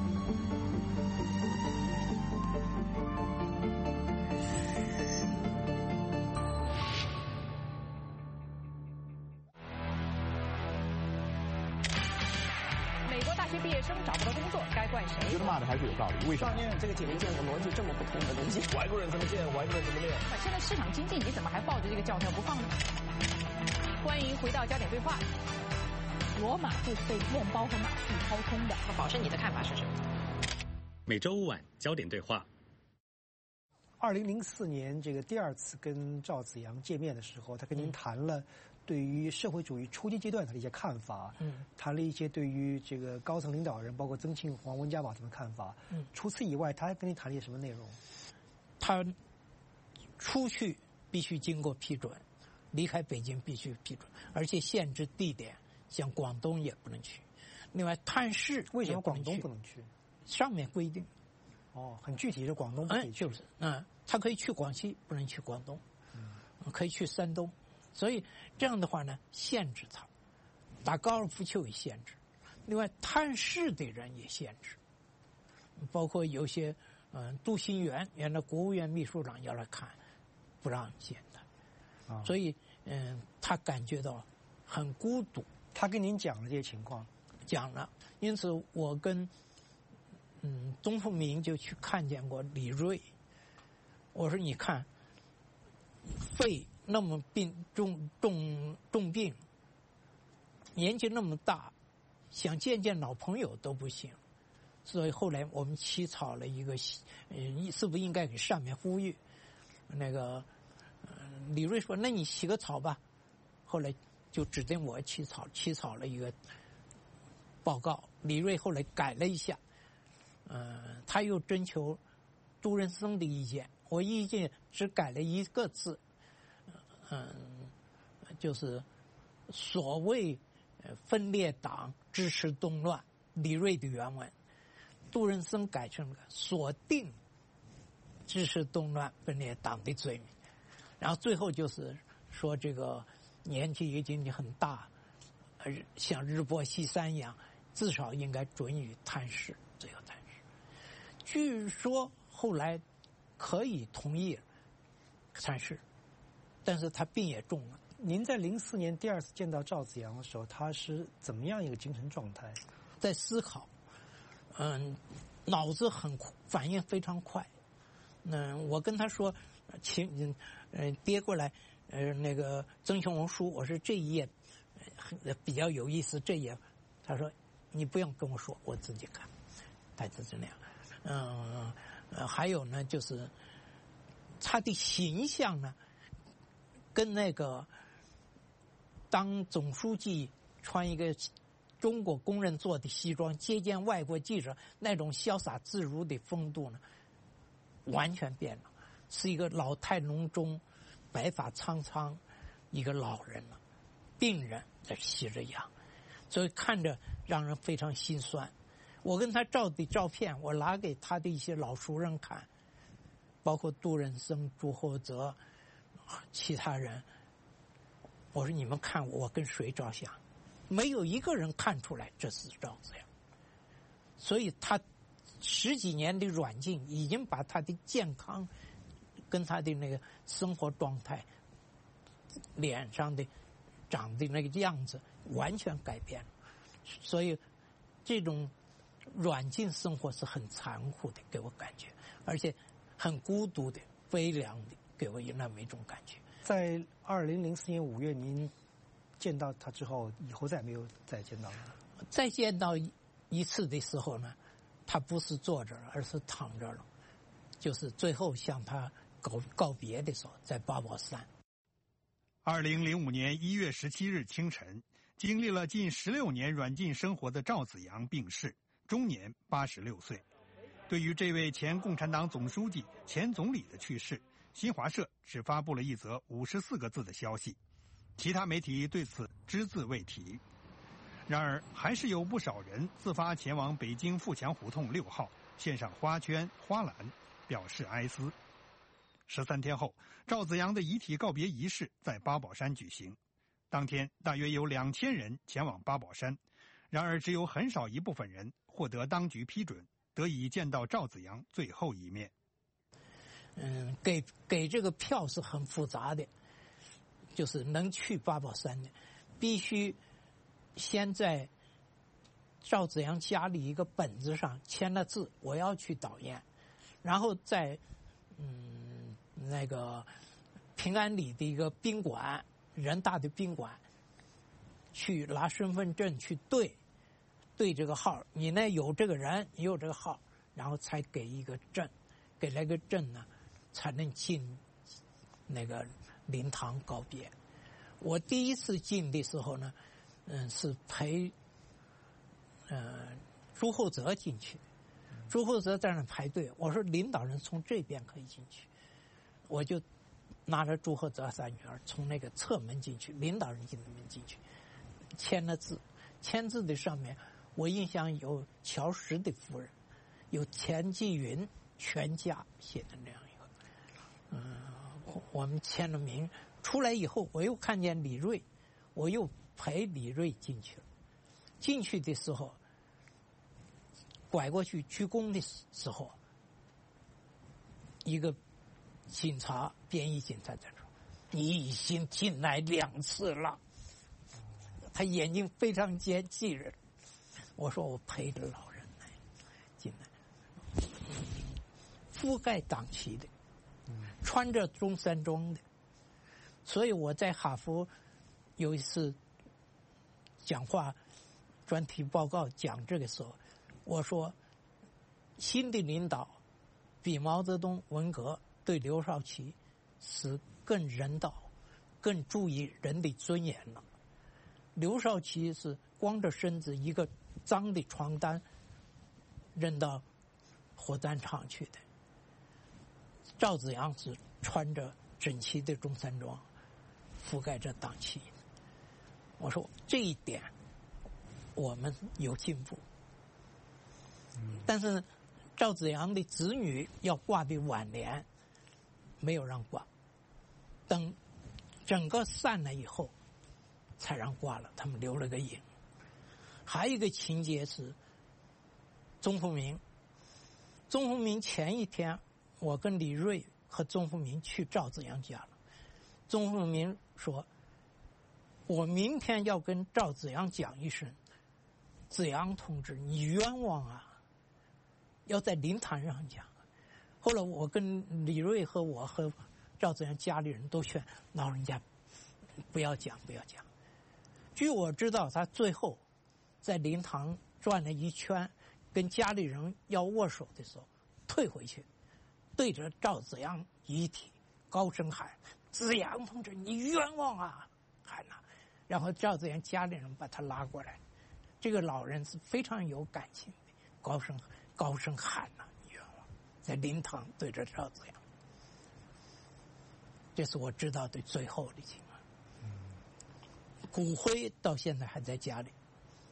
美国大学毕业生找不到工作，该怪谁？ 我觉得骂的还是有道理。为什么？ 上面这个解决建筑逻辑这么不同的东西， 外国人怎么建，外国人怎么练？ 现在市场经济，你怎么还抱着这个教条不放呢？欢迎回到焦点对话。罗马就是被面包和马戏掏空的。宝生，你的看法是什么？ 每周五晚焦点对话。 二零零四年这个第二次跟赵紫阳见面的时候，他跟您谈了对于社会主义初级阶段他的一些看法，嗯，谈了一些对于这个高层领导人，包括曾庆黄、温家宝他们的看法。嗯，除此以外，他还跟您谈了一些什么内容？ 他出去必须经过批准，离开北京必须批准，而且限制地点。像广东也不能去，另外探视为什么广东不能去？ 上面规定。 哦，很具体，是广东不可以去。 嗯，就是，嗯，他可以去广西，不能去广东，嗯，可以去山东，所以这样的话呢，限制他。打高尔夫球也限制，另外探视的人也限制，包括有些嗯，杜兴源原来国务院秘书长要来看，不让见他，啊，所以嗯，他感觉到很孤独。 他跟您讲了这些情况， 讲了，因此我跟嗯东富民就去看见过李锐。我说你看，肺那么病重重重病，年纪那么大，想见见老朋友都不行。所以后来我们起草了一个，嗯，是不是应该给上面呼吁？那个，嗯，李锐说：“那你起个草吧。”后来。就指定我起草，起草了一个报告。李锐后来改了一下，呃，他又征求杜润生的意见，我意见只改了一个字，嗯、呃，就是所谓分裂党支持动乱，李锐的原文，杜润生改成了锁定支持动乱分裂党的罪名，然后最后就是说这个。年纪已经很大，而像日薄西山一样，至少应该准予探视，自由探视。据说后来可以同意探视，但是他病也重了。 您在零四年第二次见到赵紫阳的时候，他是怎么样一个精神状态？ 在思考，嗯，脑子很反应非常快。嗯，我跟他说，请嗯跌过来。呃，那个曾庆红书，我说这一页比较有意思，这一页，他说你不用跟我说，我自己看，他就是那样。嗯、呃，还有呢，就是他的形象呢，跟那个当总书记穿一个中国工人做的西装接见外国记者那种潇洒自如的风度呢，完全变了，是一个老态龙钟。白发苍苍，一个老人了，病人在吸着氧， 所以看着让人非常心酸。我跟他照的照片，我拿给他的一些老熟人看，包括杜润生、朱厚泽、其他人。我说你们看我跟谁照相，没有一个人看出来这是赵紫阳。所以他十几年的软禁已经把他的健康跟他的那个生活状态、脸上的长的那个样子完全改变了。所以这种软禁生活是很残酷的，给我感觉，而且很孤独的、悲凉的，给我那么一种感觉。 在二零零四年五月，您见到他之后，以后再没有再见到他。 再见到一次的时候呢，他不是坐着了，而是躺着了，就是最后向他告告别的时候，在八宝山。 二零零五年一月十七日清晨，经历了近十六年软禁生活的赵紫阳病逝，终年八十六岁。对于这位前共产党总书记、前总理的去世，新华社只发布了一则五十四个字的消息，其他媒体对此只字未提。然而，还是有不少人自发前往北京富强胡同六号，献上花圈、花篮，表示哀思。十三天后，赵紫阳的遗体告别仪式在八宝山举行。当天，大约有两千人前往八宝山，然而只有很少一部分人获得当局批准，得以见到赵紫阳最后一面。 嗯，给给这个票是很复杂的，就是能去八宝山的，必须先在赵紫阳家里一个本子上签了字，我要去导唁，然后在嗯那个平安里的一个宾馆，人大的宾馆，去拿身份证去对对这个号，你呢有这个人，你有这个号，然后才给一个证，给那个证呢，才能进那个灵堂告别。我第一次进的时候呢，嗯，是陪呃朱厚泽进去，朱厚泽在那排队，我说领导人从这边可以进去，我就拿着朱厚泽三女儿从那个侧门进去，领导人进门进去，签了字，签字的上面我印象有乔石的夫人，有钱继云全家写的那样一个，嗯，我们签了名。出来以后，我又看见李瑞，我又陪李瑞进去了。进去的时候，拐过去鞠躬的时候，一个警察，便衣警察在说：“你已经进来两次了。”他眼睛非常尖记人。我说我陪着老人来进来，覆盖党旗的，穿着中山装的。所以我在哈佛有一次讲话专题报告讲这个时候，我说新的领导比毛泽东、文革对刘少奇是更人道、更注意人的尊严了。刘少奇是光着身子一个脏的床单扔到火葬场去的，赵紫阳是穿着整齐的中山装，覆盖着党旗。我说这一点我们有进步，但是赵紫阳的子女要挂的挽联没有让挂，等整个散了以后才让挂了，他们留了个影。还有一个情节是钟凤鸣，钟凤鸣前一天我跟李瑞和钟凤鸣去赵紫阳家了，钟凤鸣说我明天要跟赵紫阳讲一声，紫阳同志你冤枉啊，要在灵坛上讲。后来我跟李瑞和我和赵紫阳家里人都劝老人家不要讲不要讲。据我知道他最后在灵堂转了一圈，跟家里人要握手的时候退回去，对着赵紫阳遗体高声喊紫阳同志你冤枉啊，喊了。然后赵紫阳家里人把他拉过来，这个老人是非常有感情的，高声高声喊了你冤枉，在灵堂对着赵紫阳。这是我知道的最后的情况。骨灰到现在还在家里，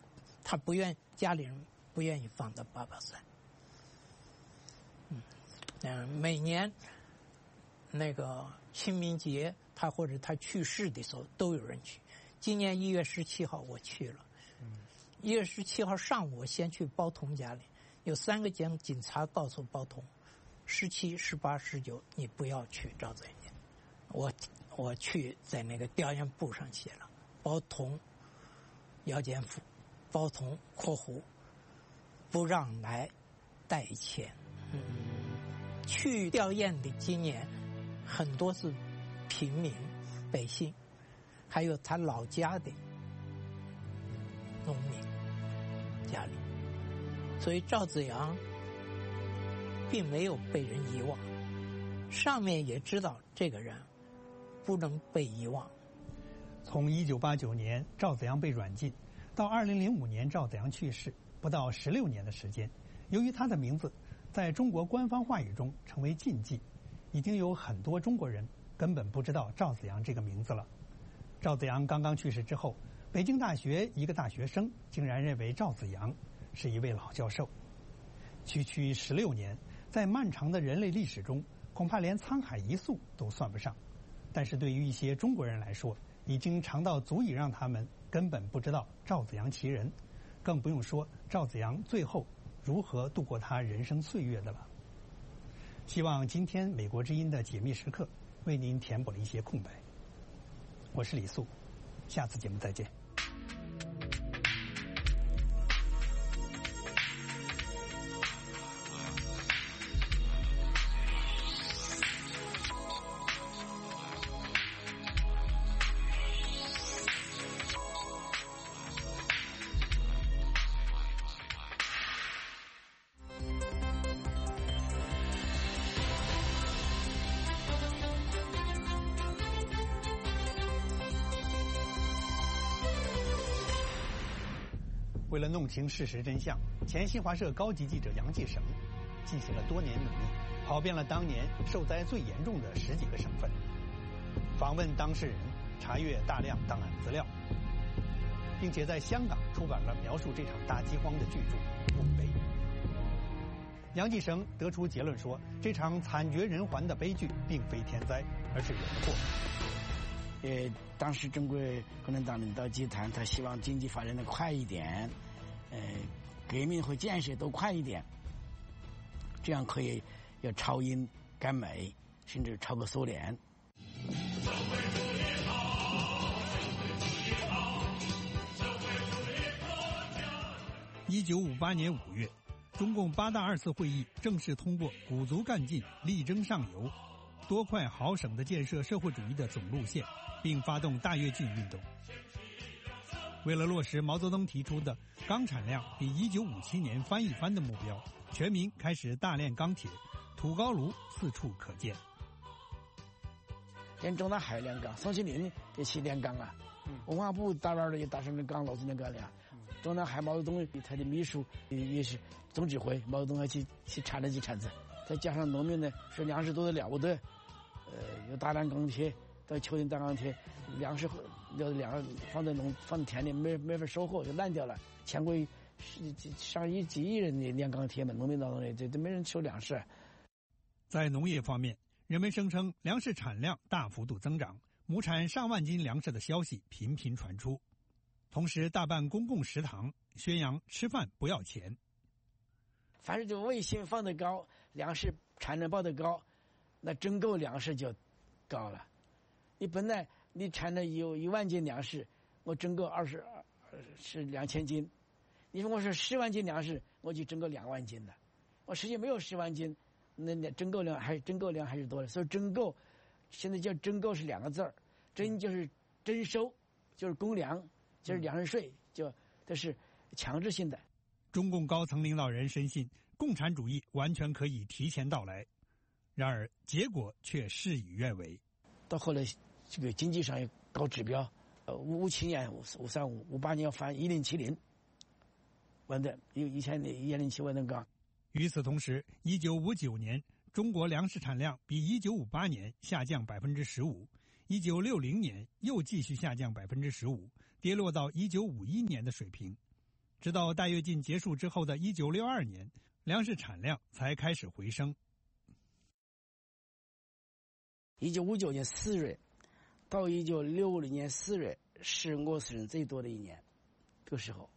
他不愿家里人不愿意放到八宝山。嗯，嗯，每年那个清明节，他或者他去世的时候都有人去。今年一月十七号我去了，一月十七号上午我先去包同家里，有三个警警察告诉包同，十七、十八、十九你不要去赵子阳。我我去在那个调研簿上写了包同姚建甫，包同括弧不让来代签。嗯，去吊唁的今年很多是平民百姓，还有他老家的农民家里，所以赵子阳并没有被人遗忘。上面也知道这个人不能被遗忘。 从一九八九年赵子阳被软禁到二零零五年赵子阳去世，不到十六年的时间，由于他的名字在中国官方话语中成为禁忌，已经有很多中国人根本不知道赵子阳这个名字了。赵子阳刚刚去世之后，北京大学一个大学生竟然认为赵子阳是一位老教授。区区十六年，在漫长的人类历史中，恐怕连沧海一粟都算不上。但是对于一些中国人来说，已经长到足以让他们根本不知道赵子阳其人，更不用说赵子阳最后如何度过他人生岁月的了。希望今天美国之音的解密时刻为您填补了一些空白。我是李素，下次节目再见。为了弄清事实真相，前新华社高级记者杨继绳进行了多年努力，跑遍了当年受灾最严重的十几个省份，访问当事人，查阅大量档案资料，并且在香港出版了描述这场大饥荒的巨著《墓碑》。杨继绳得出结论说，这场惨绝人寰的悲剧并非天灾，而是人祸。 呃，当时中国共产党领导集团，他希望经济发展的快一点，呃，革命和建设都快一点，这样可以要超英赶美，甚至超过苏联。 一九五八年五月，中共八大二次会议正式通过鼓足干劲，力争上游，多快好省地建设社会主义的总路线，并发动大跃进运动。为了落实毛泽东提出的钢产量比一九五七年翻一番的目标，全民开始大炼钢铁，土高炉四处可见。 连中南海炼钢，宋庆龄也去炼钢啊，文化部大院的也打上了钢，老子炼钢了。中南海毛泽东他的秘书也是总指挥，毛泽东还去去铲了几铲子，再加上农民呢说粮食多得了不得，呃，有大量钢铁，到秋天大钢铁，粮食要粮放在农放在田里没没法收获，就烂掉了。全国上亿几亿人的炼钢铁嘛，农民当中的这都没人收粮食。 在农业方面，人们声称粮食产量大幅度增长，亩产上万斤粮食的消息频频传出。同时大办公共食堂，宣扬吃饭不要钱。 凡是这卫星放得高，粮食产量报得高，那征购粮食就高了。你本来你产了有一万斤粮食，我征购二十是两千斤。你说我是十万斤粮食，我就征购两万斤的。我实际没有十万斤，那征购量还是征购量还是多的。所以征购现在叫征购是两个字儿，征就是征收，就是公粮。就是粮食税，就这是强制性的。 中共高层领导人深信共产主义完全可以提前到来，然而结果却事与愿违。 到后来，这个经济上也高指标，呃，五七年、五五三五、五八年要翻一零七零，完的有以前的一零七万能钢。 与此同时，一九五九年中国粮食产量比一九五八年下降百分之十五，一九六零年又继续下降百分之十五。跌落到一九五一年的水平， 直到大跃进结束之后的一九六二年，粮食产量才开始回升。 一九五九年四月到一九六零年四月是饿死人最多的一年，这个时候，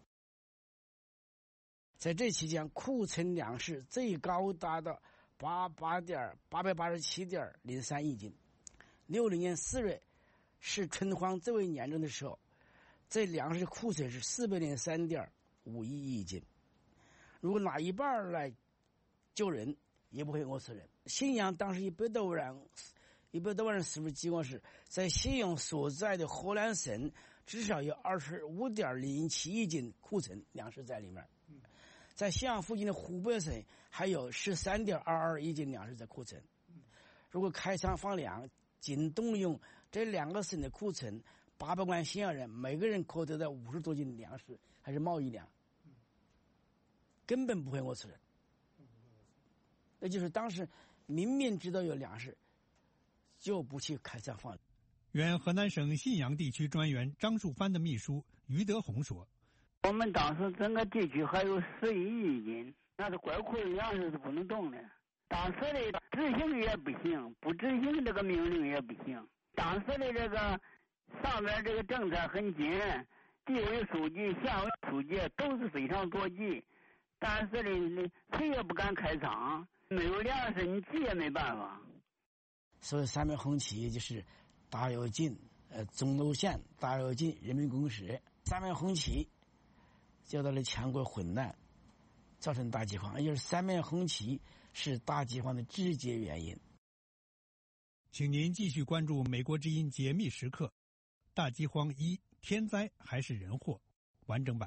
在这期间库存粮食最高达到八八点八百八十七点零三亿斤。六零年四月是春荒最为严重的时候，这粮食库存是四百零三点五亿亿斤。如果拿一半来救人，也不会饿死人。信阳当时一百多万人，一百多万人死亡情况是，在信阳所在的河南省至少有二十五点零七亿斤库存粮食在里面。在信阳附近的湖北省还有十三点二二亿斤粮食在库存。如果开仓放粮，仅动用这两个省的库存，八百万信阳人每个人可得到五十多斤粮食，还是贸易粮，根本不会饿死人。那就是当时明明知道有粮食，就不去开仓放粮。 原河南省信阳地区专员张树藩的秘书于德宏说：“ 我们当时整个地区还有十一亿斤，那是怪库的粮食是不能动的。当时的执行也不行，不执行这个命令也不行。当时的这个上边这个政策很紧，地委书记、县委书记都是非常着急，但是呢，谁也不敢开仓。没有粮食，你急也没办法。” 所以三面红旗就是大跃进、呃钟楼县、大跃进、人民公社，三面红旗交到了全国混乱，造成大饥荒。也就是三面红旗是大饥荒的直接原因。 请您继续关注美国之音解密时刻，大饥荒一：天灾还是人祸？完整版。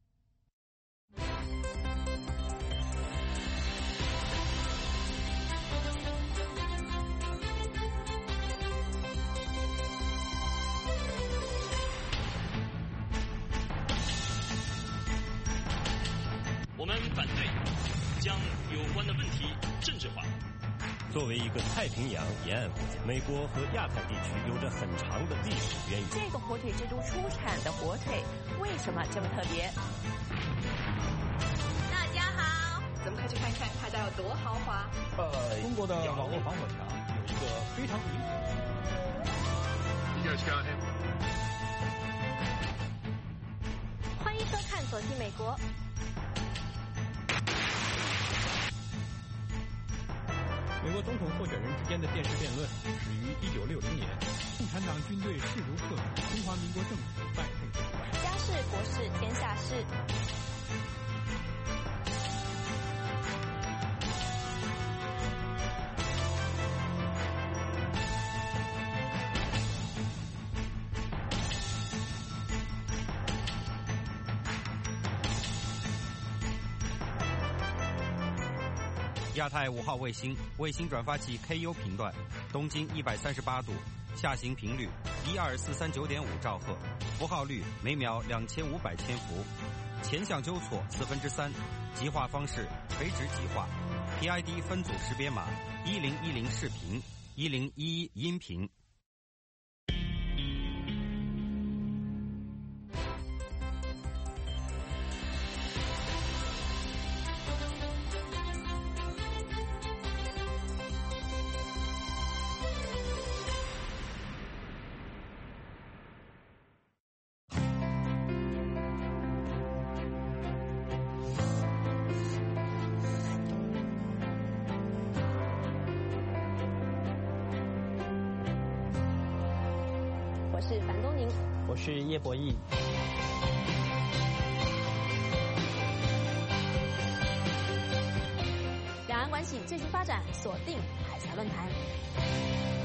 我们反对将有关的问题政治化。作为一个太平洋沿岸国家，美国和亚太地区有着很长的历史渊源。 这个火腿之都出产的火腿为什么这么特别？大家好，咱们快去看看它家有多豪华。 呃，中国的网络防火墙有一个非常明显。 欢迎收看《走进美国》。 美国总统候选人之间的电视辩论始于一九六零年，共产党军队势如破竹，中华民国政府败退。 家事国事天下事。 亚太五号卫星卫星转发器 K U 频段，东经一百三十八度，下行频率一二四三九点五兆赫，符号率每秒两千五百千伏，前向纠错四分之三，极化方式垂直极化 ，P I D 分组识别码一零一零视频，一零一一音频。 我是樊东宁， 我是叶博弈。 两岸关系最新发展，锁定海峡论坛。